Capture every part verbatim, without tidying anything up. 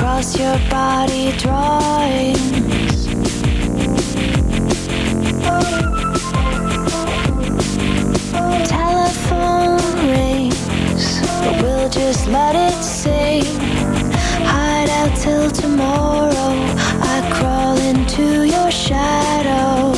across your body drawings. Telephone rings, but we'll just let it sing. Hide out till tomorrow. I crawl into your shadow.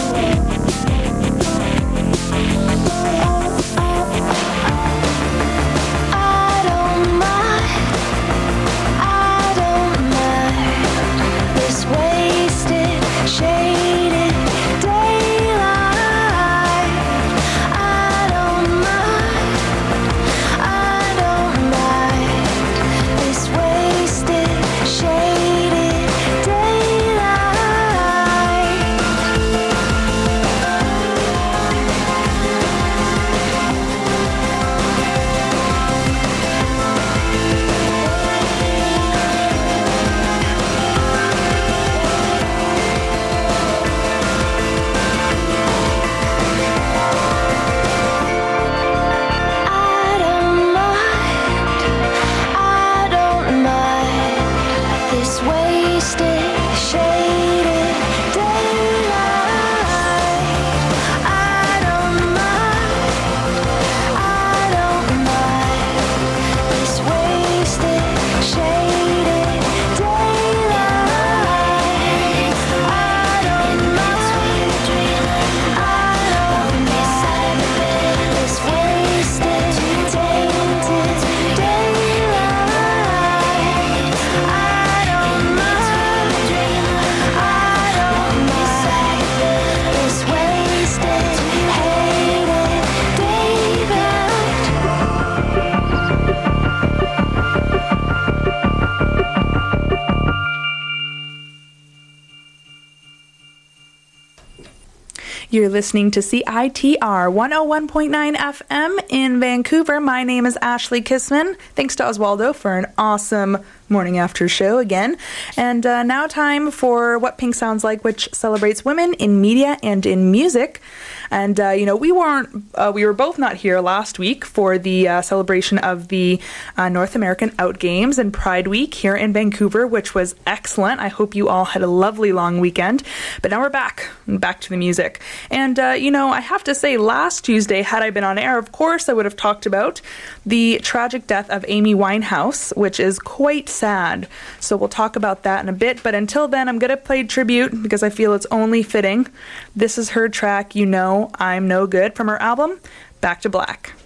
You're listening to C I T R one oh one point nine F M in Vancouver. My name is Ashley Kissman. Thanks to Oswaldo for an awesome morning after show again. And uh, now time for What Pink Sounds Like, which celebrates women in media and in music. And, uh, you know, we weren't, uh, we were both not here last week for the uh, celebration of the uh, North American Out Games and Pride Week here in Vancouver, which was excellent. I hope you all had a lovely long weekend. But now we're back, back to the music. And, uh, you know, I have to say, last Tuesday, had I been on air, of course, I would have talked about the tragic death of Amy Winehouse, which is quite sad. So we'll talk about that in a bit. But until then, I'm going to play tribute because I feel it's only fitting. This is her track, You Know I'm No Good, from her album, Back to Black.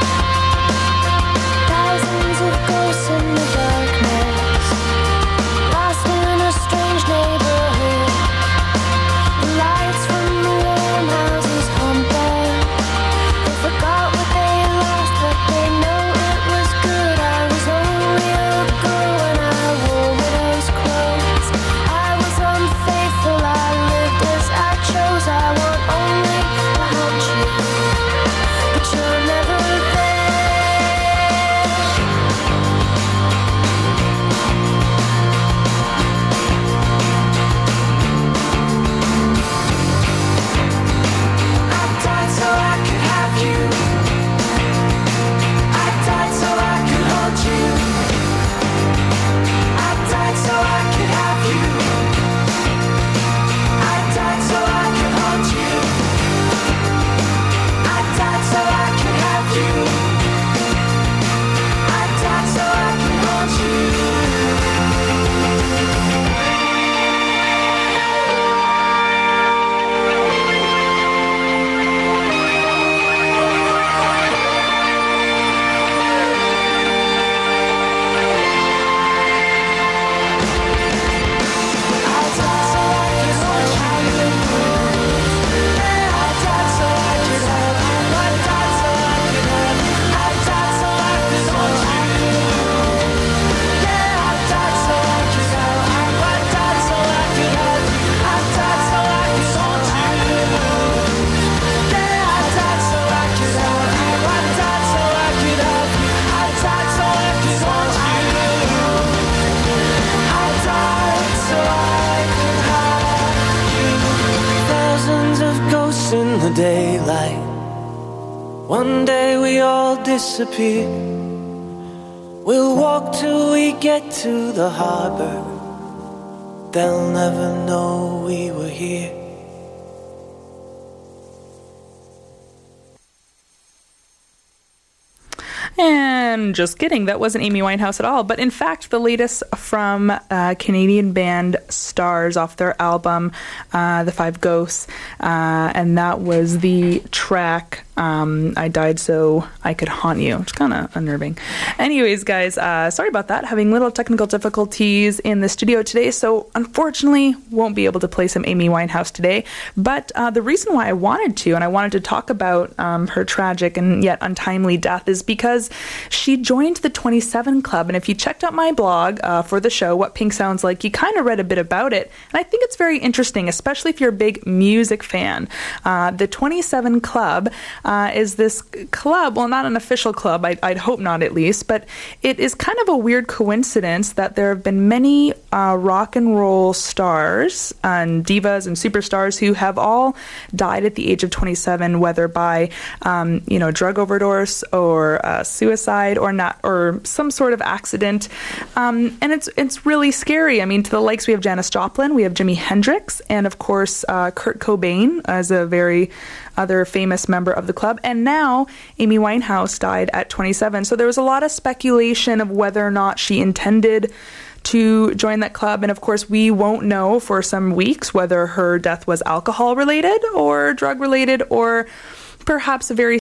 Thousands of ghosts in the darkness. One day we all disappear. We'll walk till we get to the harbor. They'll never know we were here. And just kidding, that wasn't Amy Winehouse at all. But in fact, the latest from uh, Canadian band Stars off their album, uh, The Five Ghosts, uh, and that was the track um, I Died So I Could Haunt You. It's kind of unnerving. Anyways, guys, uh, sorry about that. Having little technical difficulties in the studio today, so unfortunately won't be able to play some Amy Winehouse today. But uh, the reason why I wanted to, and I wanted to talk about um, her tragic and yet untimely death, is because she joined the twenty-seven Club. And if you checked out my blog uh, for the show, What Pink Sounds Like, you kind of read a bit about it. And I think it's very interesting, especially if you're a big music fan. Uh, the twenty-seven Club uh, is this club, well, not an official club, I'd, I'd hope not at least, but it is kind of a weird coincidence that there have been many uh, rock and roll stars and divas and superstars who have all died at the age of twenty-seven, whether by, um, you know, drug overdose or uh, suicide or not, or some sort of accident. Um, and it's it's really scary. I mean, to the likes, we have Janis Joplin, we have Jimi Hendrix, and of course, uh, Kurt Cobain as a very other famous member of the club. And now Amy Winehouse died at twenty-seven. So there was a lot of speculation of whether or not she intended to join that club. And of course, we won't know for some weeks whether her death was alcohol related or drug related, or perhaps a very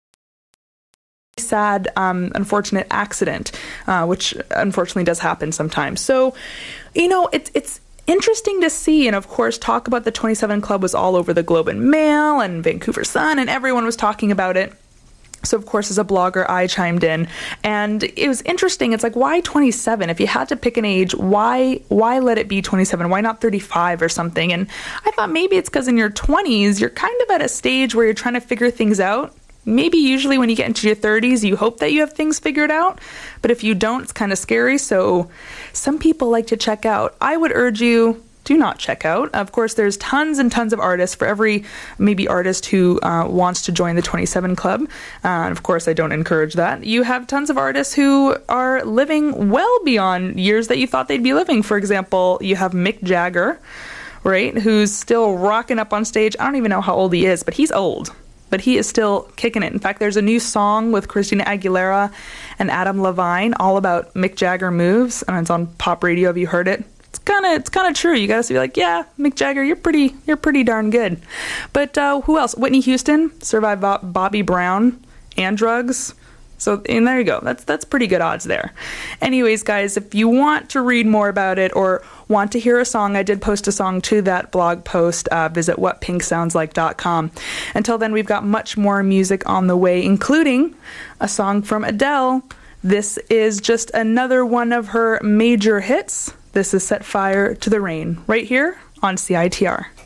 sad, um, unfortunate accident, uh, which unfortunately does happen sometimes. So, you know, it's it's interesting to see, and of course, talk about the twenty-seven Club was all over the Globe and Mail and Vancouver Sun, and everyone was talking about it. So, of course, as a blogger, I chimed in, and it was interesting. It's like, why twenty-seven? If you had to pick an age, why why let it be twenty-seven? Why not thirty-five or something? And I thought maybe it's because in your twenties, you're kind of at a stage where you're trying to figure things out. Maybe usually when you get into your thirties, you hope that you have things figured out. But if you don't, it's kind of scary. So some people like to check out. I would urge you, do not check out. Of course, there's tons and tons of artists. For every maybe artist who uh, wants to join the twenty-seven Club, uh, and of course I don't encourage that, you have tons of artists who are living well beyond years that you thought they'd be living. For example, you have Mick Jagger, right, who's still rocking up on stage. I don't even know how old he is, but he's old. But he is still kicking it. In fact, there's a new song with Christina Aguilera and Adam Levine all about Mick Jagger moves, and it's on pop radio. Have you heard it? It's kind of it's kind of true. You got to be like, yeah, Mick Jagger, you're pretty you're pretty darn good. But uh, who else? Whitney Houston survived Bob- Bobby Brown and drugs. So, and there you go. That's that's pretty good odds there. Anyways, guys, if you want to read more about it or want to hear a song, I did post a song to that blog post. Uh, visit what pink sounds like dot com. Until then, we've got much more music on the way, including a song from Adele. This is just another one of her major hits. This is Set Fire to the Rain, right here on C I T R.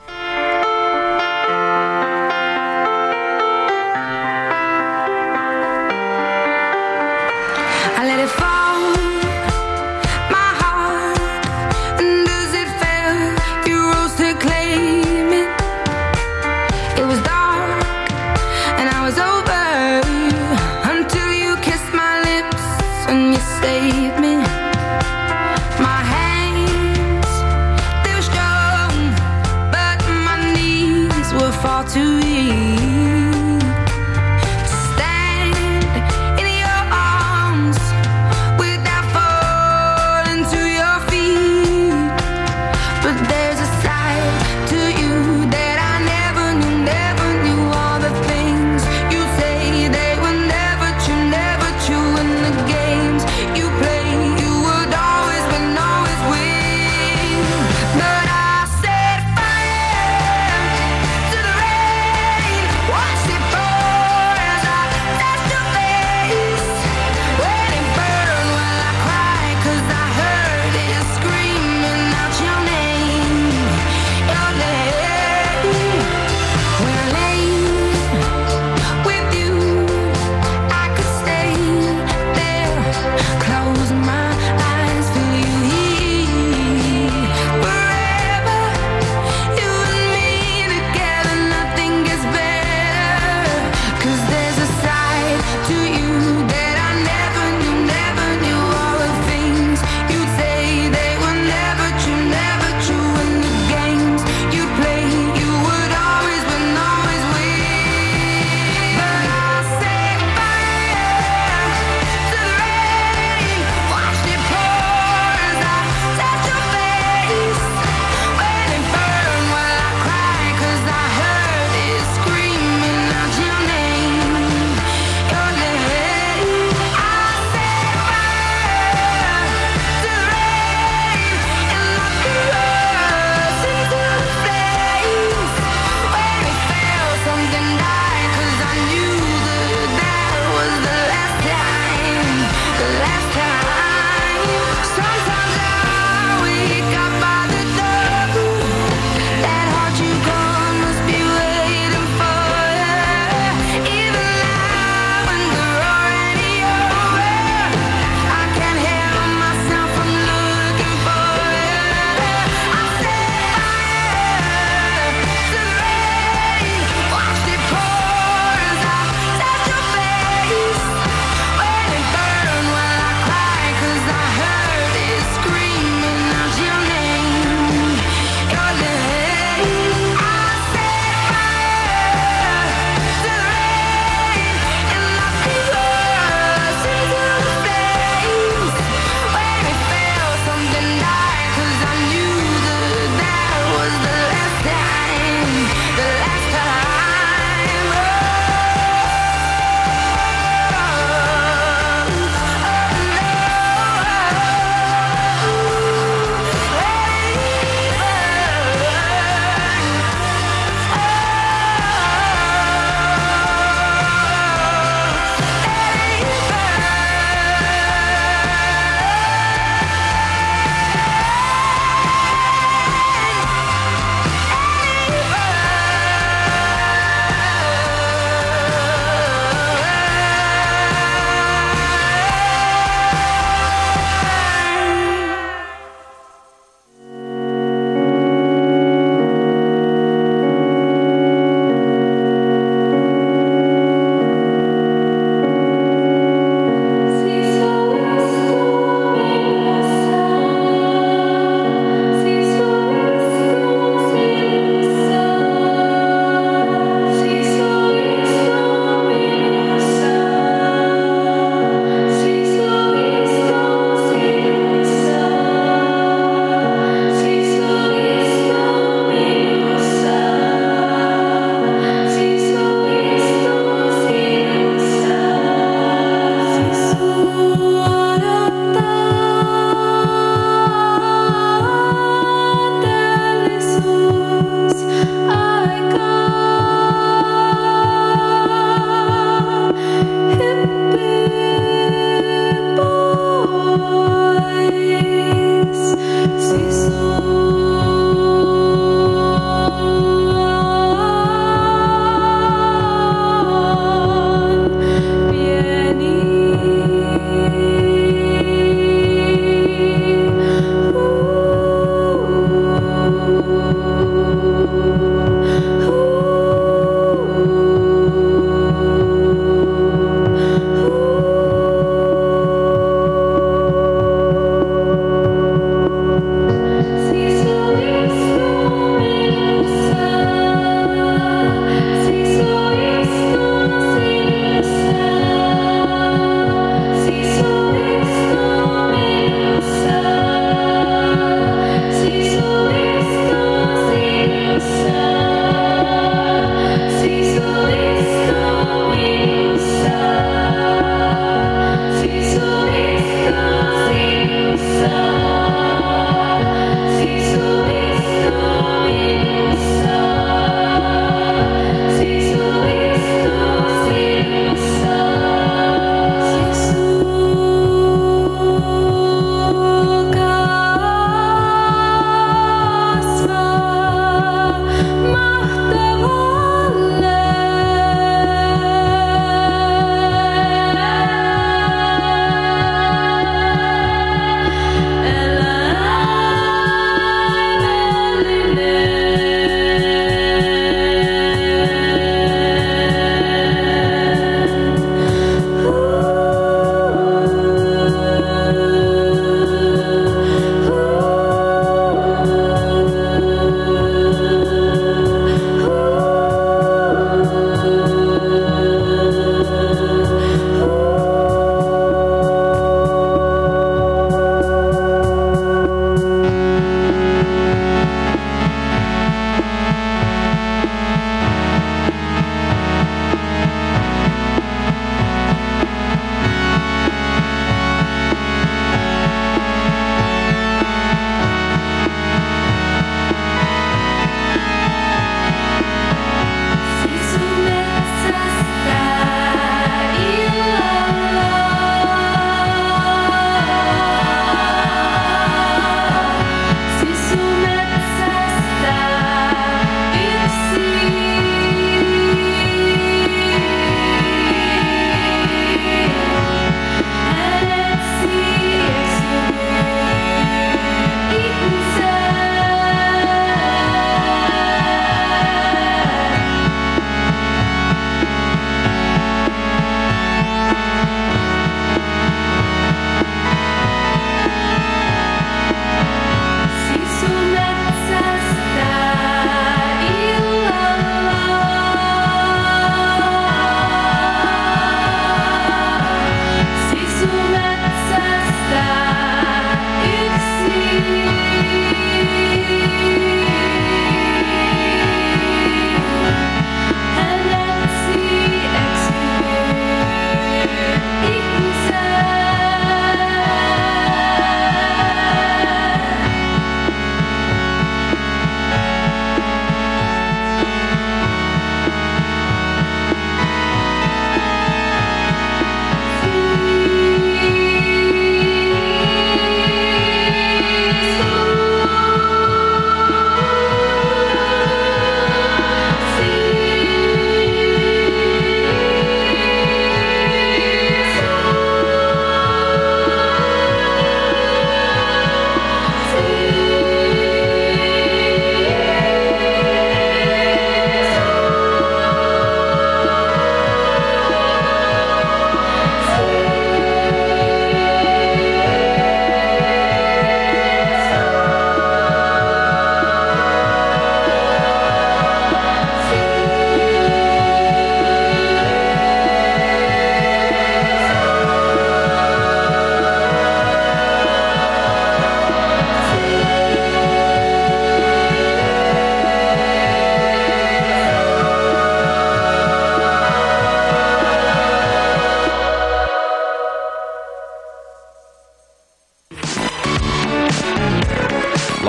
Save me. My hands, they're strong.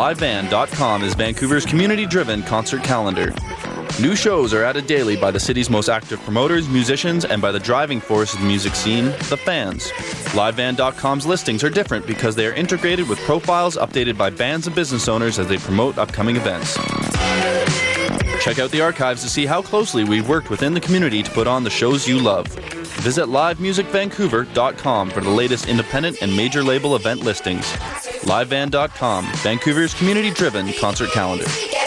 live van dot com is Vancouver's community-driven concert calendar. New shows are added daily by the city's most active promoters, musicians, and by the driving force of the music scene, the fans. live van dot com's listings are different because they are integrated with profiles updated by bands and business owners as they promote upcoming events. Check out the archives to see how closely we've worked within the community to put on the shows you love. Visit live music vancouver dot com for the latest independent and major label event listings. live van dot com, Vancouver's community-driven concert calendar.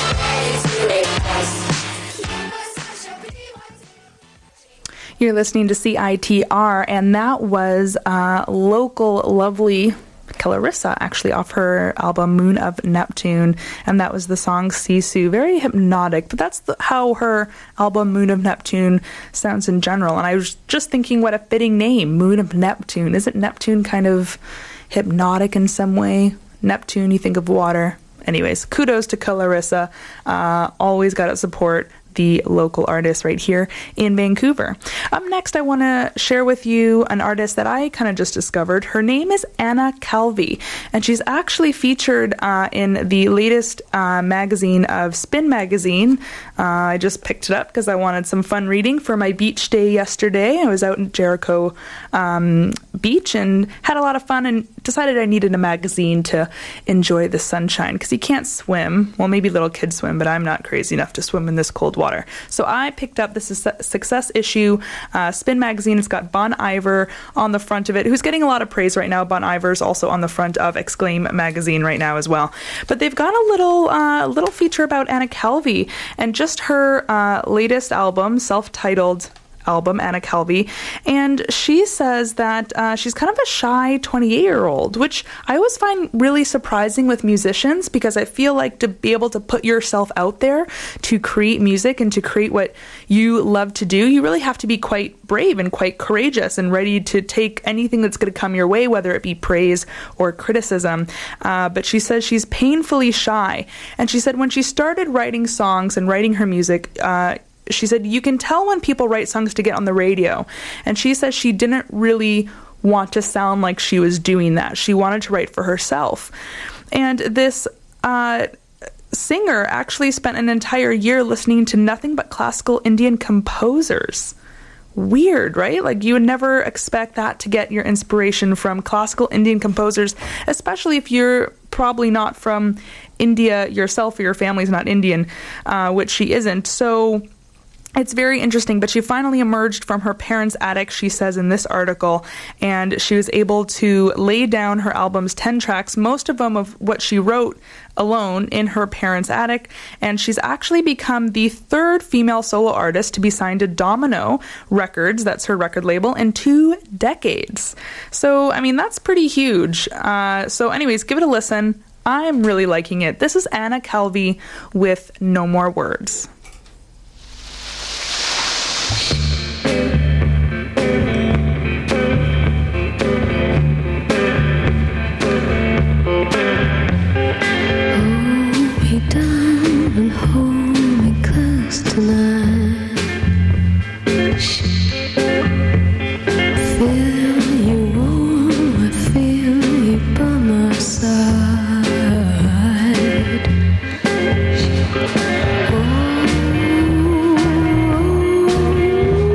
You're listening to C I T R, and that was uh, local lovely Clarissa, actually, off her album Moon of Neptune, and that was the song Sisu. Very hypnotic, but that's the, how her album Moon of Neptune sounds in general. And I was just thinking, what a fitting name, Moon of Neptune. Isn't Neptune kind of hypnotic in some way? Neptune, you think of water. Anyways, kudos to Clarissa. Uh, always got to support the local artist right here in Vancouver. Up next, I want to share with you an artist that I kind of just discovered. Her name is Anna Calvi, and she's actually featured uh, in the latest uh, magazine of Spin Magazine. Uh, I just picked it up because I wanted some fun reading for my beach day yesterday. I was out in Jericho um, Beach and had a lot of fun and decided I needed a magazine to enjoy the sunshine because you can't swim. Well, maybe little kids swim, but I'm not crazy enough to swim in this cold water. So I picked up this Success issue, uh, Spin Magazine. It's got Bon Iver on the front of it, who's getting a lot of praise right now. Bon Iver's also on the front of Exclaim Magazine right now as well. But they've got a little uh, little feature about Anna Calvi and just her uh, latest album, self-titled album, Anna Calvi, and she says that uh, she's kind of a shy twenty-eight-year-old, which I always find really surprising with musicians because I feel like to be able to put yourself out there to create music and to create what you love to do, you really have to be quite brave and quite courageous and ready to take anything that's going to come your way, whether it be praise or criticism. Uh, but she says she's painfully shy, and she said when she started writing songs and writing her music, uh, she said, you can tell when people write songs to get on the radio. And she says she didn't really want to sound like she was doing that. She wanted to write for herself. And this uh, singer actually spent an entire year listening to nothing but classical Indian composers. Weird, right? Like you would never expect that to get your inspiration from classical Indian composers, especially if you're probably not from India yourself or your family's not Indian, uh, which she isn't. So it's very interesting, but she finally emerged from her parents' attic, she says in this article, and she was able to lay down her album's ten tracks, most of them of what she wrote alone in her parents' attic, and she's actually become the third female solo artist to be signed to Domino Records, that's her record label, in two decades. So, I mean, that's pretty huge. Uh, so anyways, give it a listen. I'm really liking it. This is Anna Calvi with No More Words. Oh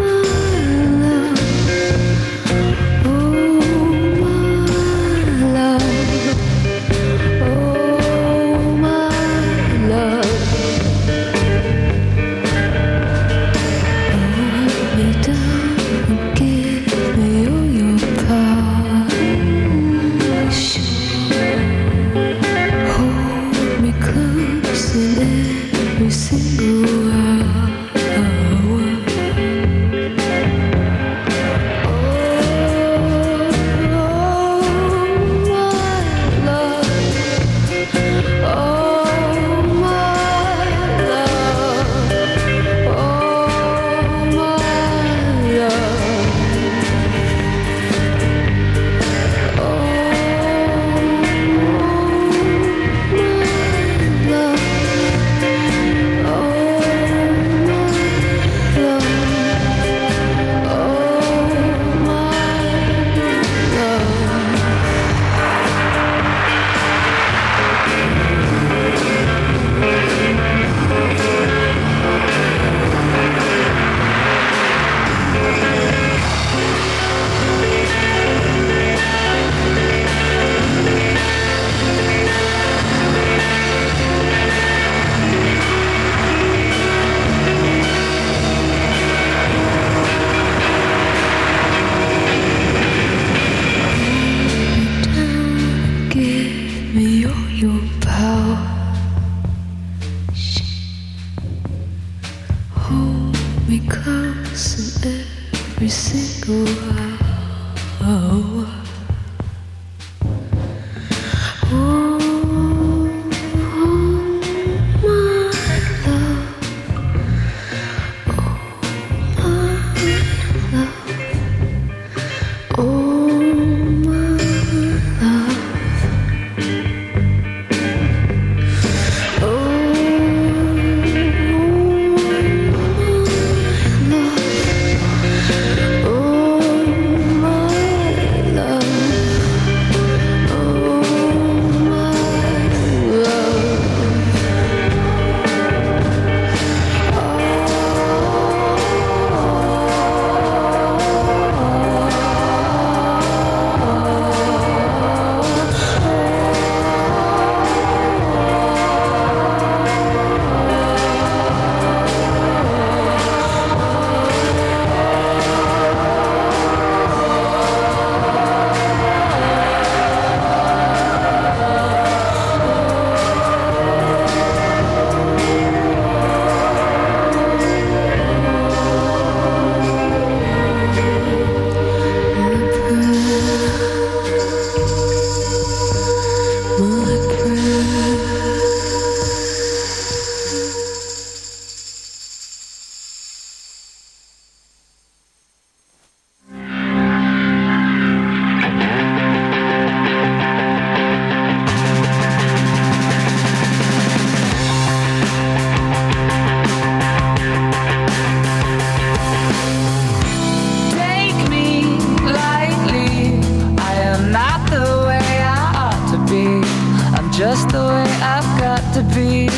just the way I've got to be.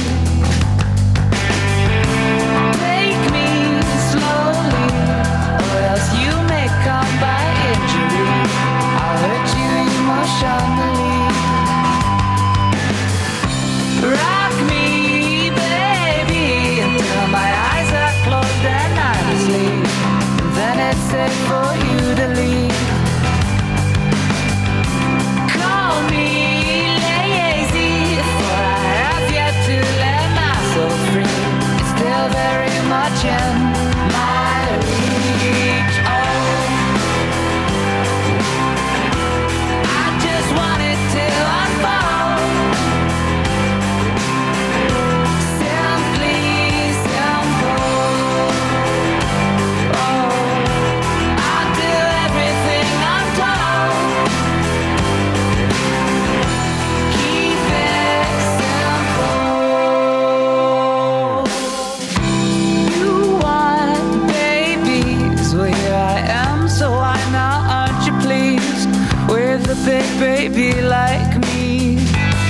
Take me slowly, or else you may come by injury. I'll hurt you emotionally. Rock me, baby, until my eyes are closed and I'm asleep. And then it's safe for you to leave. Call me lazy, for I have yet to let myself free. It's still very much in my reach. Oh, I just want it to unfold. Simply simple. Oh, I'll do everything I'm told. Keep it simple. You want babies? Well, here I am, so why now aren't you pleased with a big baby like me?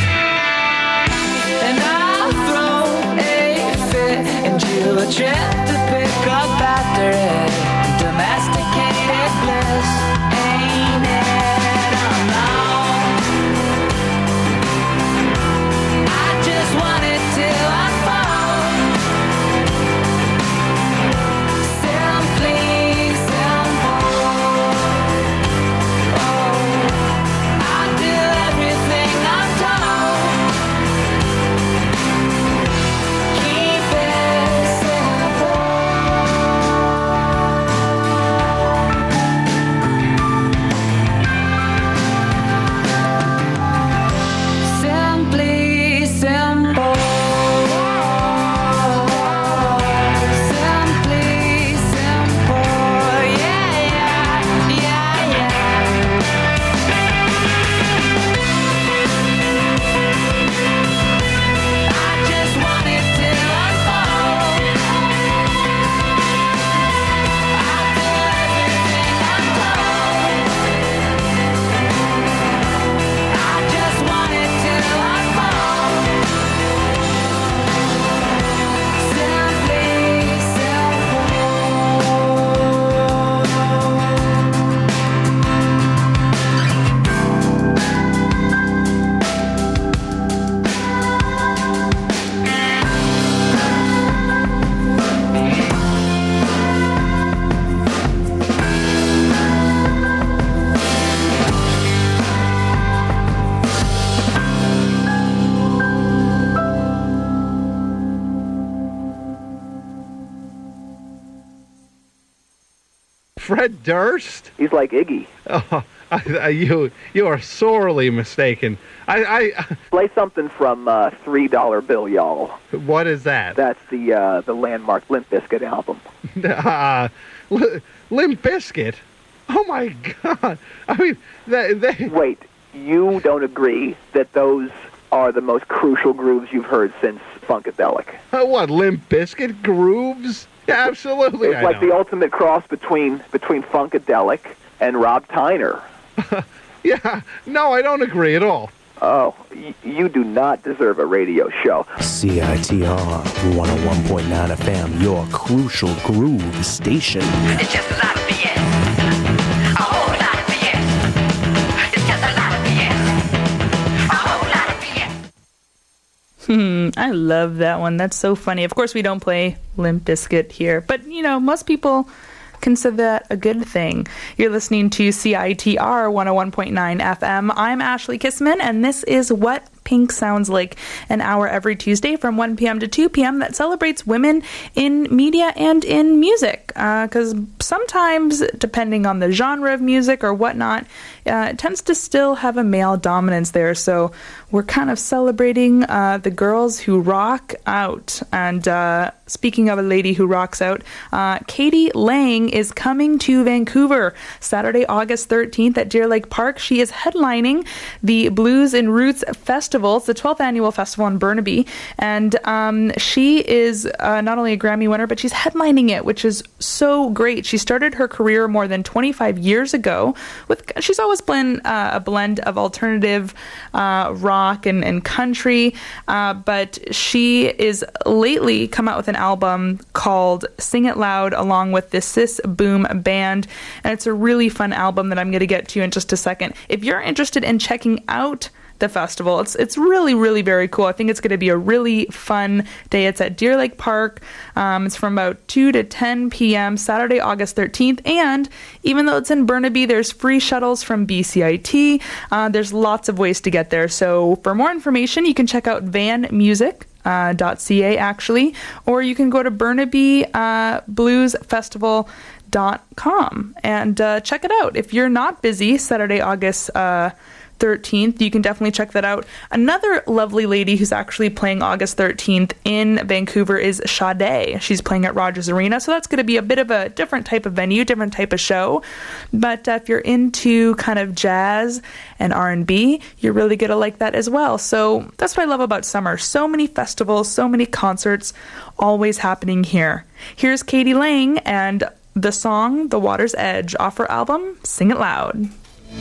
And I'll throw a fit and you a trip to pick up after it. Domesticated bliss, ain't it? Oh no, I just want it to unfold. Simply simple. Oh, I'll do everything I'm told. Keep it simple. Simply simple. Simply simple. Yeah, yeah, yeah, yeah. I just want it to unfold. I'll do everything I'm told. I just want it to unfold. Simply simple. Fred Durst? He's like Iggy. Oh, I, I, you you are sorely mistaken. I, I Play something from uh, Three Dollar Bill, y'all. what is that? That's the uh, the landmark Limp Bizkit album. uh, L- Limp Bizkit? Oh my God! I mean, they, they Wait, you don't agree that those are the most crucial grooves you've heard since Funkadelic? uh, what Limp Bizkit grooves? Yeah, absolutely. It's I like know. the ultimate cross between between Funkadelic and Rob Tyner. Yeah, no, I don't agree at all. Oh, y- you do not deserve a radio show. C I T R one oh one point nine F M, your crucial groove station. It's just a lot of B S. A whole lot of B S. It's just a lot of B S. A whole lot of B S. Hmm, I love that one. That's so funny. Of course, we don't play Limp Bizkit here, but you know, most people consider that a good thing. You're listening to C I T R one oh one point nine F M. I'm Ashley Kissman, and this is What Pink Sounds Like, an hour every Tuesday from one p.m. to two p.m. that celebrates women in media and in music. Because uh, sometimes, depending on the genre of music or whatnot, uh, it tends to still have a male dominance there. So we're kind of celebrating uh, the girls who rock out. And uh, speaking of a lady who rocks out, uh, Katie Lang is coming to Vancouver Saturday, August thirteenth at Deer Lake Park. She is headlining the Blues and Roots Festival festival. It's the twelfth annual festival in Burnaby, and um, she is uh, not only a Grammy winner, but she's headlining it, which is so great. She started her career more than twenty-five years ago. With she's always been uh, a blend of alternative uh, rock and, and country, uh, but she is lately come out with an album called Sing It Loud, along with the Sis Boom Band, and it's a really fun album that I'm going to get to in just a second. If you're interested in checking out the festival, it's it's really, really very cool. I think it's going to be a really fun day. It's at Deer Lake Park. Um, it's from about two to ten p.m. Saturday, August thirteenth. And even though it's in Burnaby, there's free shuttles from B C I T. Uh, there's lots of ways to get there. So for more information, you can check out van music dot c a actually, or you can go to Burnaby uh, Blues Festival dot com and uh, check it out. If you're not busy Saturday, August uh, thirteenth, you can definitely check that out. Another lovely lady who's actually playing August thirteenth in Vancouver is Sade. She's playing at Rogers Arena, so that's going to be a bit of a different type of venue, different type of show. But uh, if you're into kind of jazz and R and B, you're really going to like that as well. So that's what I love about summer. So many festivals, so many concerts always happening here. Here's Katie Lang and the song The Water's Edge off her album Sing It Loud.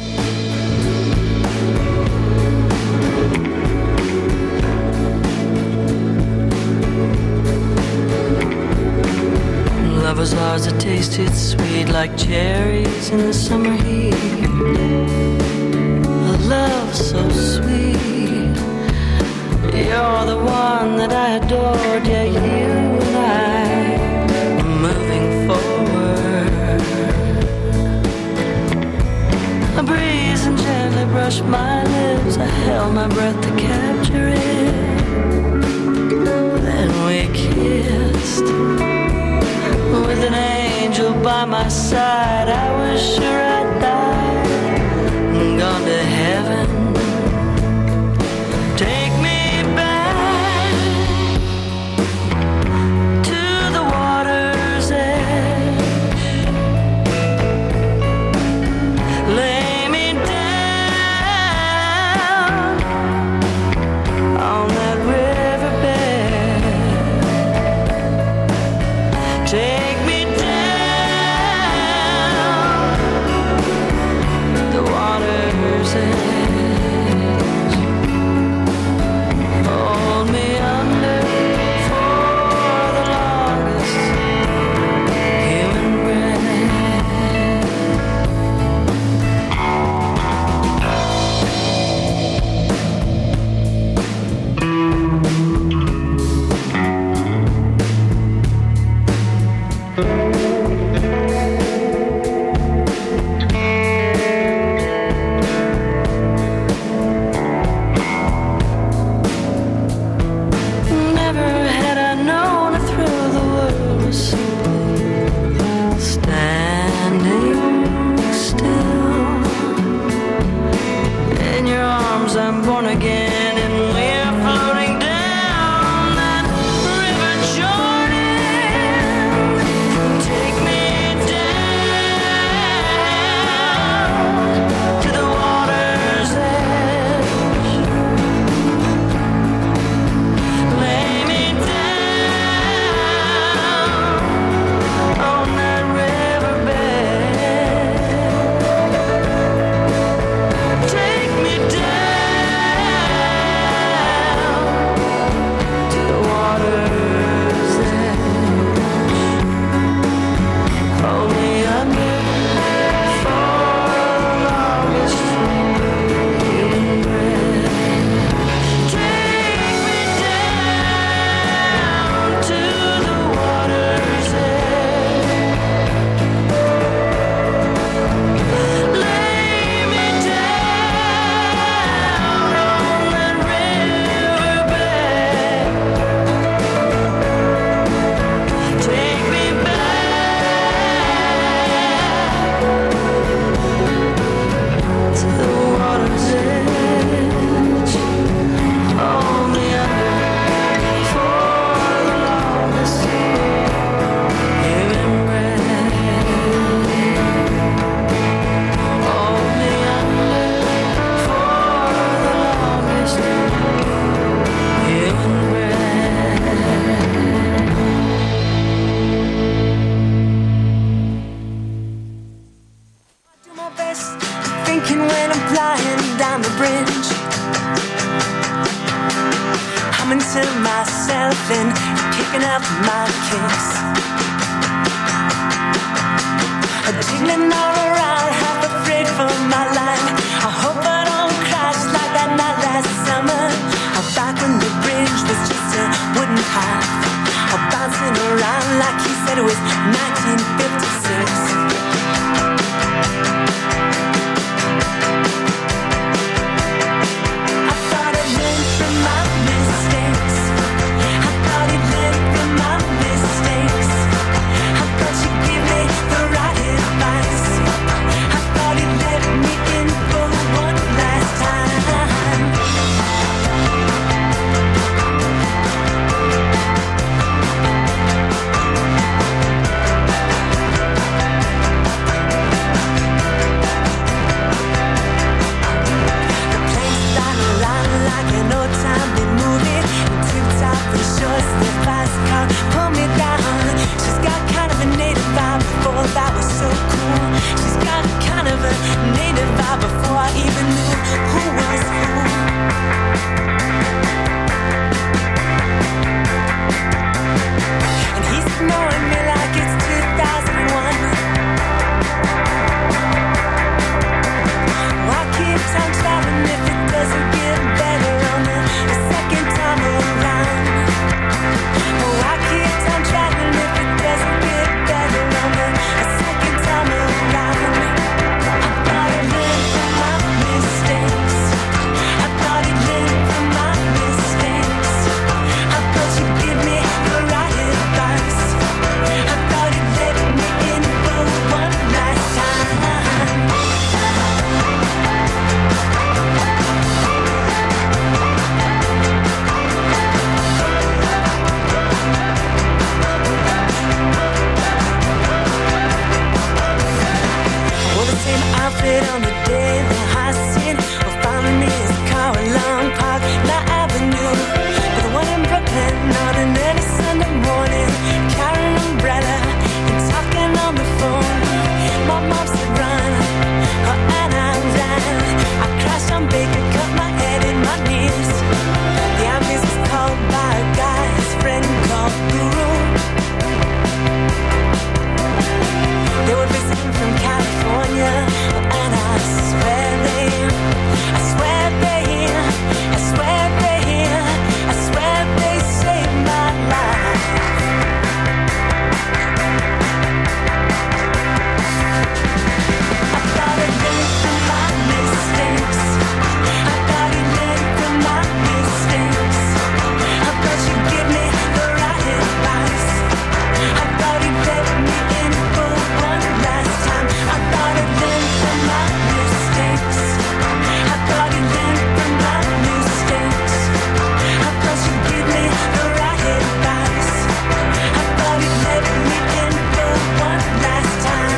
Lovers ours that tasted sweet like cherries in the summer heat. A love so sweet. You're the one that I adored. Yeah, you and I are moving forward. A breeze and gently brushed my lips. I held my breath to capture it. Then we kissed. With an angel by my side, I was sure I'd died and gone to heaven. Take me back to the water's edge. Lay me down on that riverbed. Take me down. thinking when I'm flying down the bridge, humming to myself and picking up my kicks, jiggling all around, half afraid for my life. I hope I don't crash like that night last summer, back when the bridge was just a wooden path, bouncing around like he said it was nineteen fifty-six. I thought I'd learned from my mistakes. I thought I'd learned from my mistakes. I thought you'd give me the right advice. I thought he'd let me in for one last time. Like an old timey movie, tip-top and shorts, the fast car pull me down. She's got kind of a native vibe before that was so cool. She's got kind of a native vibe before I even knew who was who. And he's ignoring me like it's two thousand one. Why keep time traveling if it doesn't get better on the, the second time around? Oh, I keep time traveling if it doesn't get better on the, the second time around. I thought I'd learned from my mistakes. I thought I'd learned from my mistakes. I thought you'd give me the right advice. I thought he'd let me in for one last time. Same outfit on the day that I seen. Well, found me his car along Park La Avenue, but the one in Brooklyn on an early Sunday morning, carrying an umbrella and talking on the phone. My mom said run, oh, and I ran. I crashed on Baker, cut my head in my knees. The ambulance was called by a guy, his friend called Guru. They were visiting from California, and I swear they, I swear they, I swear they, I swear they saved my life. I thought I'd learned from my mistakes. I thought I'd learned from my mistakes. I thought you'd give me the right advice. I thought he'd let me in for one last time. I thought I'd learned from my mistakes. I thought I'd learned from my mistakes. I thought you'd give me the right advice. I thought he'd let me in for one last time.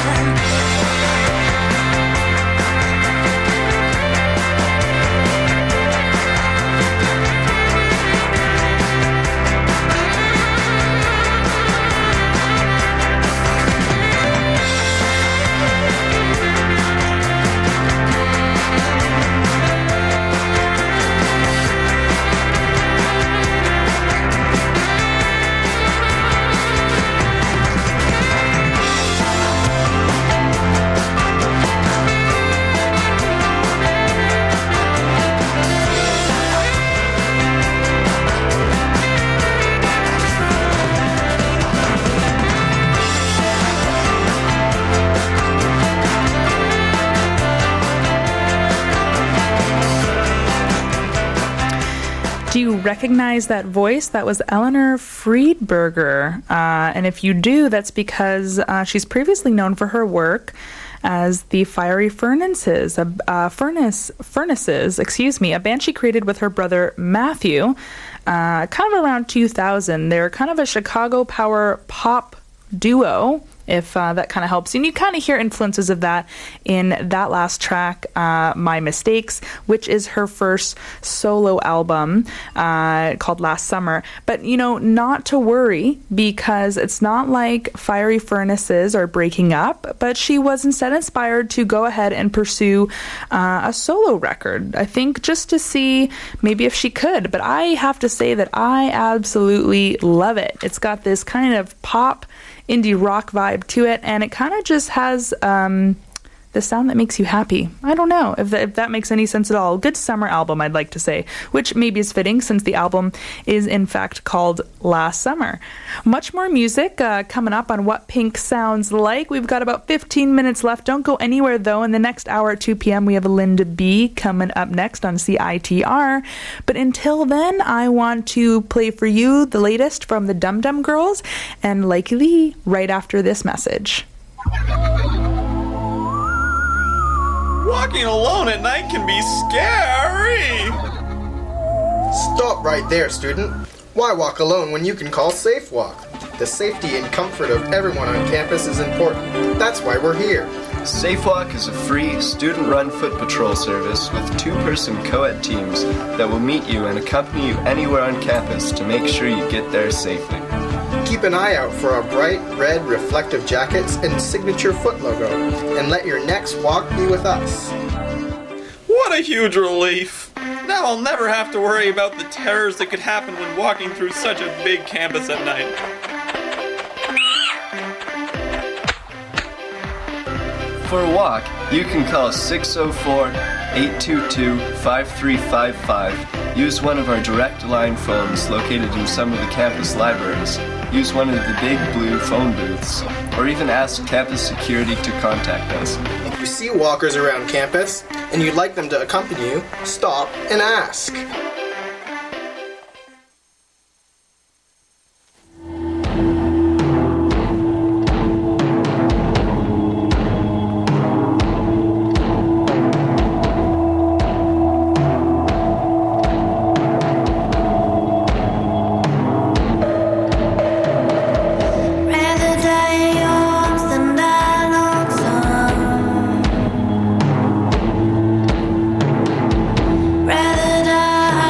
Do you recognize that voice? That was Eleanor Friedberger. Uh, and if you do, that's because uh, she's previously known for her work as the Fiery Furnaces, uh, uh, Furnace, Furnaces, excuse me, a band she created with her brother Matthew, uh, kind of around two thousand. They're kind of a Chicago power pop duo. if uh, that kind of helps. And you kind of hear influences of that in that last track, uh, My Mistakes, which is her first solo album uh, called Last Summer. But, you know, not to worry, because it's not like Fiery Furnaces are breaking up, but she was instead inspired to go ahead and pursue uh, a solo record. I think just to see maybe if she could. But I have to say that I absolutely love it. It's got this kind of pop indie rock vibe to it, and it kind of just has um, the sound that makes you happy. I don't know if that, if that makes any sense at all. Good summer album, I'd like to say, which maybe is fitting since the album is in fact called Last Summer. Much more music uh, coming up on What Pink Sounds Like. We've got about fifteen minutes left. Don't go anywhere though. In the next hour at two p.m. we have Linda B coming up next on C I T R. But until then, I want to play for you the latest from the Dum Dum Girls and Likey Lee right after this message. Walking alone at night can be scary! Stop right there, student. Why walk alone when you can call SafeWalk? The safety and comfort of everyone on campus is important. That's why we're here. SafeWalk is a free, student-run foot patrol service with two-person co-ed teams that will meet you and accompany you anywhere on campus to make sure you get there safely. Keep an eye out for our bright red reflective jackets and signature foot logo, and let your next walk be with us. What a huge relief! Now I'll never have to worry about the terrors that could happen when walking through such a big campus at night. For a walk, you can call six oh four, eight two two, five three five five, use one of our direct line phones located in some of the campus libraries, use one of the big blue phone booths, or even ask campus security to contact us. If you see walkers around campus and you'd like them to accompany you, stop and ask. Rather die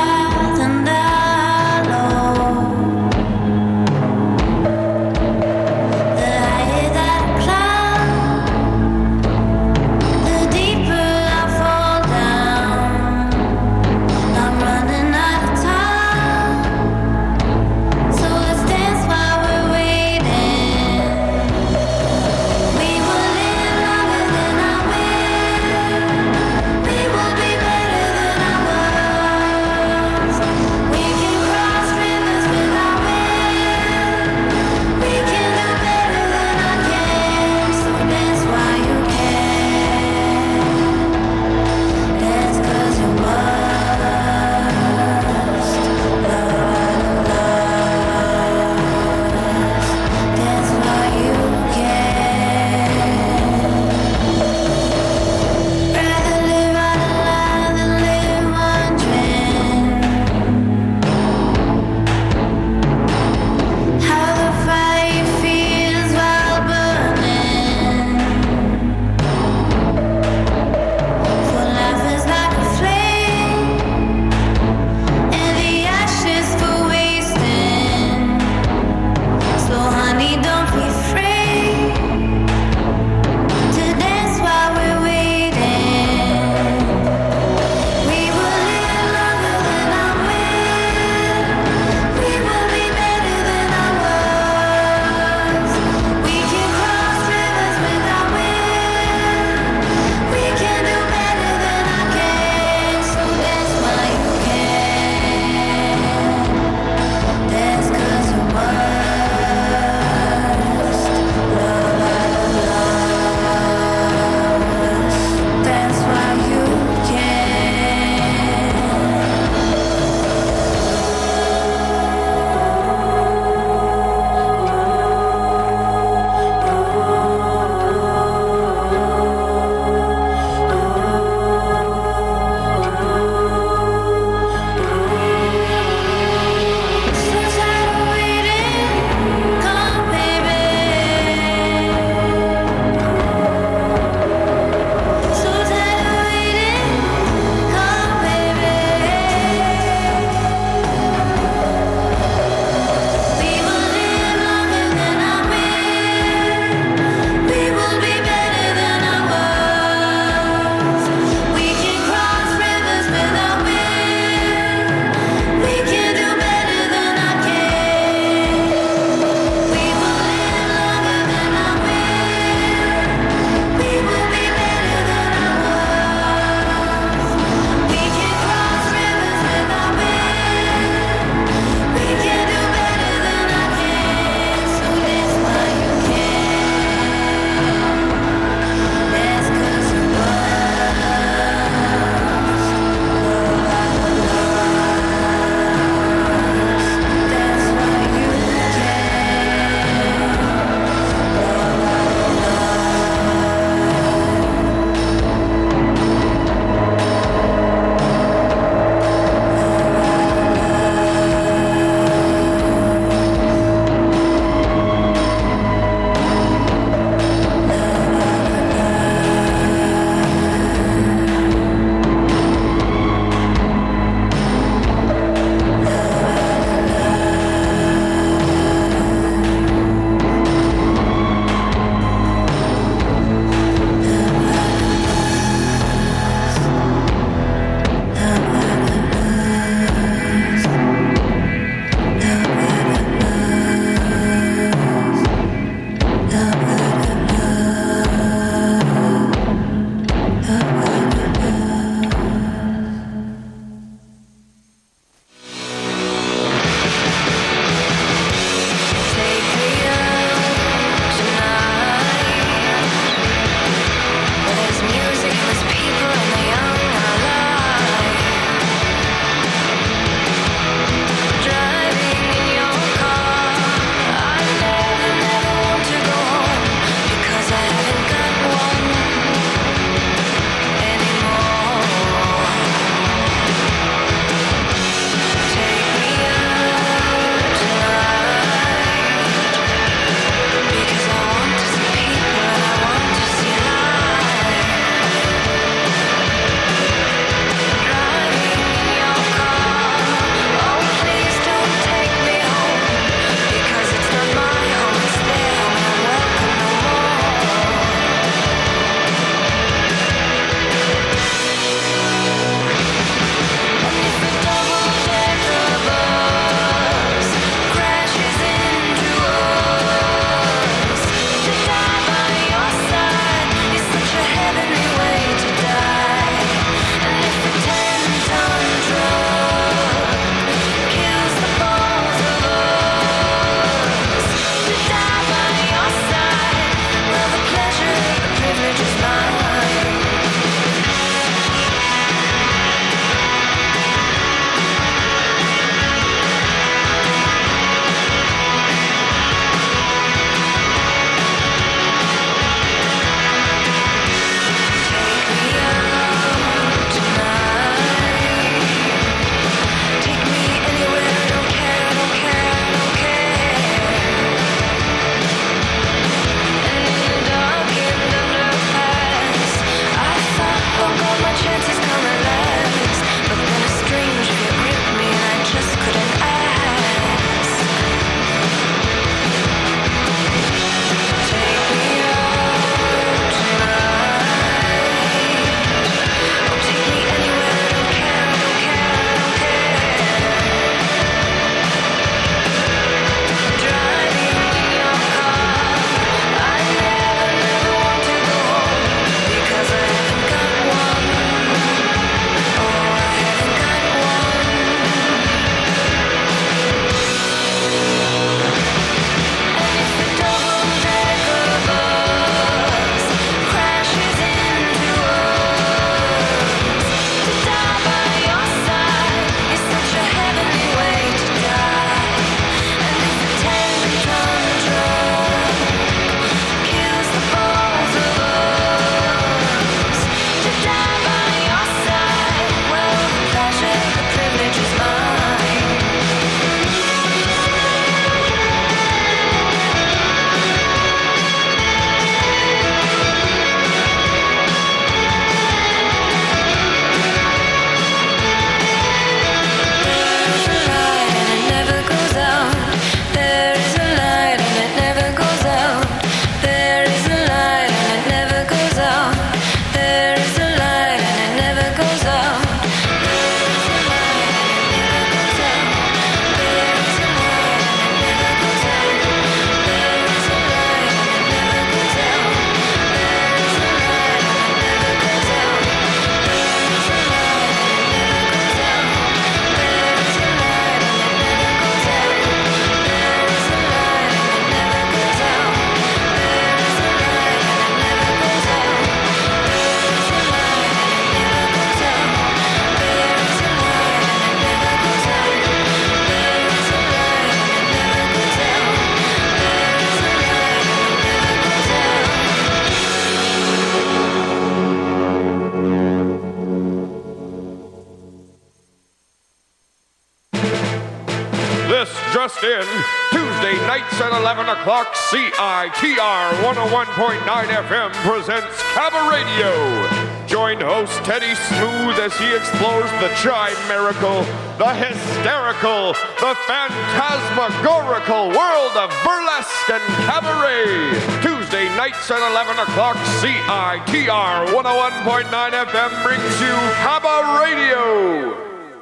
just in. Tuesday nights at eleven o'clock, C I T R one oh one point nine F M presents Cabba Radio. Join host Teddy Smooth as he explores the chimerical, the hysterical, the phantasmagorical world of burlesque and cabaret. Tuesday nights at eleven o'clock, C I T R one oh one point nine F M brings you Cabba Radio.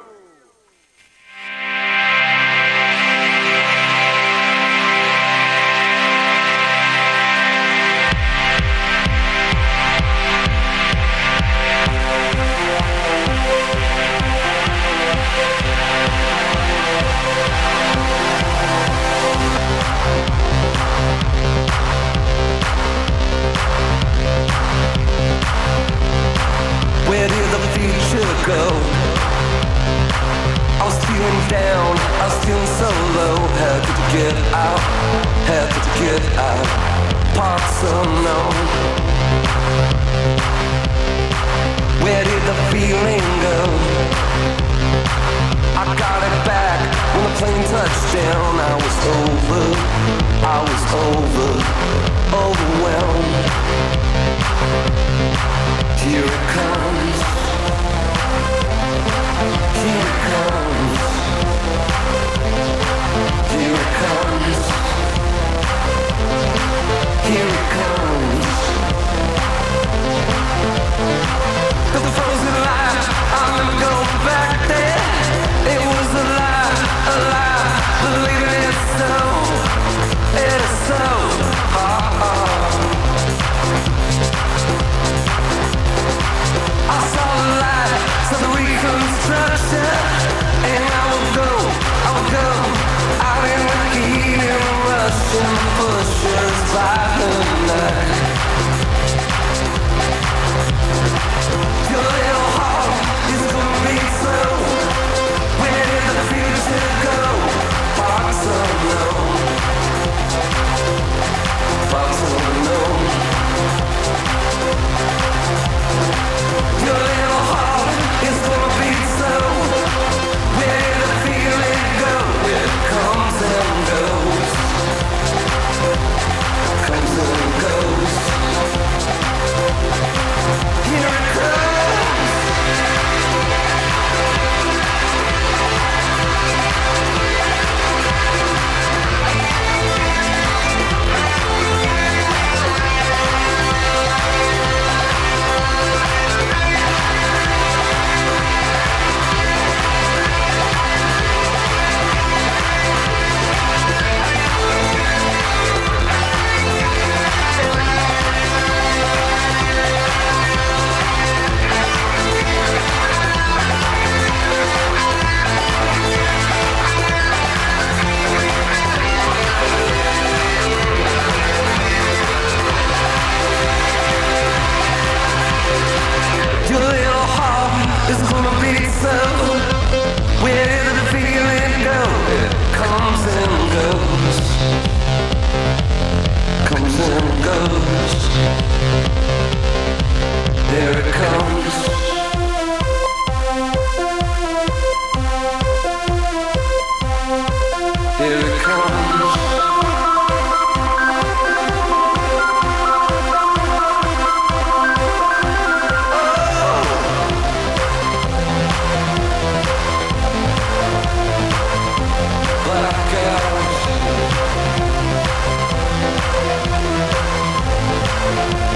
Where did the future go? I was feeling down, I was feeling so low. How could you get out? How could you get out? Parts unknown. Where did the feeling go? I got it back when the plane touched down. I was over, I was over, overwhelmed. Here it comes. Here it comes. Here it comes. Here it comes. The frozen light, I'll never go back there. It was a lie, a lie. Believe it, it's so. It is so. Oh, oh. I saw the light, saw the reconstruction, and I will go, I will go, out in the heat and the rush and the pushers by the night. Your little heart is gonna beat slow. Where did the future go? Parts unknown. Parts unknown. Your little heart is gonna beat slow. Where did the feeling go? It comes and goes. Comes and goes. Here it comes. Your little heart is gonna beat so. Where did the feeling go? It comes and goes. Comes and goes. There it comes. Here it comes. Blackout.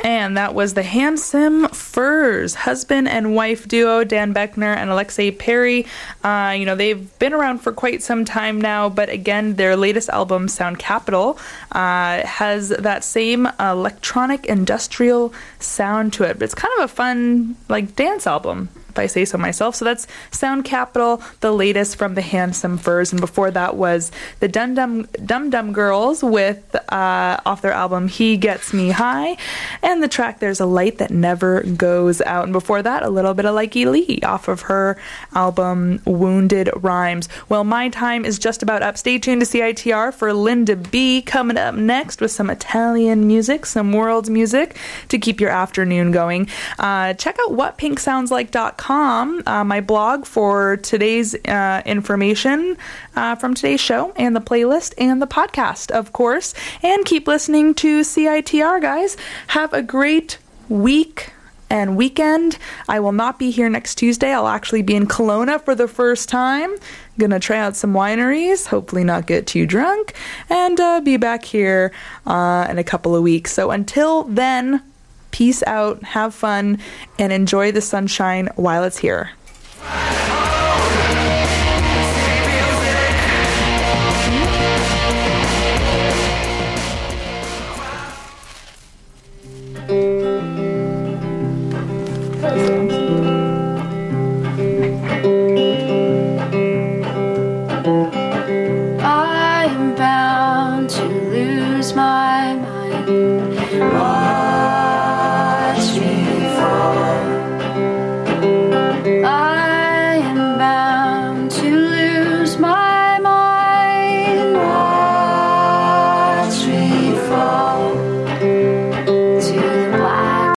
And that was the Handsome Furs, husband and wife duo, Dan Beckner and Alexei Perry. Uh, you know, they've been around for quite some time now, but again, their latest album, Sound Capital, uh, has that same electronic industrial sound to it. But it's kind of a fun, like, dance album, if I say so myself. So that's Sound Capital, the latest from the Handsome Furs. And before that was the Dum Dum Dum Dum Girls with, uh, off their album, He Gets Me High. And the track, There's a Light That Never Goes Out. And before that, a little bit of Likey Lee off of her album, Wounded Rhymes. Well, my time is just about up. Stay tuned to C I T R for Linda B coming up next with some Italian music, some world music to keep your afternoon going. Uh, check out what pink sounds like dot com, uh, my blog for today's uh, information uh, from today's show, and the playlist and the podcast, of course. And keep listening to C I T R, guys. Have a great week and weekend. I will not be here next Tuesday. I'll actually be in Kelowna for the first time. Gonna try out some wineries, hopefully not get too drunk, and uh, be back here uh, in a couple of weeks. So until then, peace out, have fun, and enjoy the sunshine while it's here.